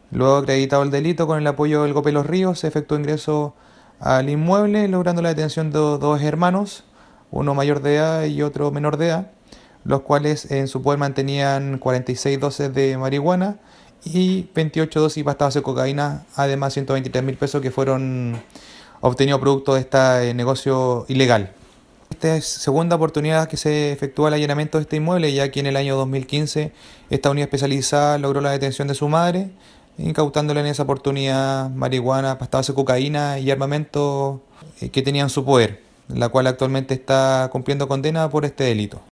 Luego acreditado el delito con el apoyo del GOPE Los Ríos, se efectuó ingreso al inmueble, logrando la detención de dos hermanos, uno mayor de edad y otro menor de edad, los cuales en su poder mantenían 46 dosis de marihuana y 28 dosis pastadas de cocaína, además 123.000 pesos que fueron obtenidos producto de este negocio ilegal. Esta es segunda oportunidad que se efectúa el allanamiento de este inmueble, ya que en el año 2015 esta unidad especializada logró la detención de su madre, incautándole en esa oportunidad marihuana, pastas de cocaína y armamento que tenía en su poder, la cual actualmente está cumpliendo condena por este delito.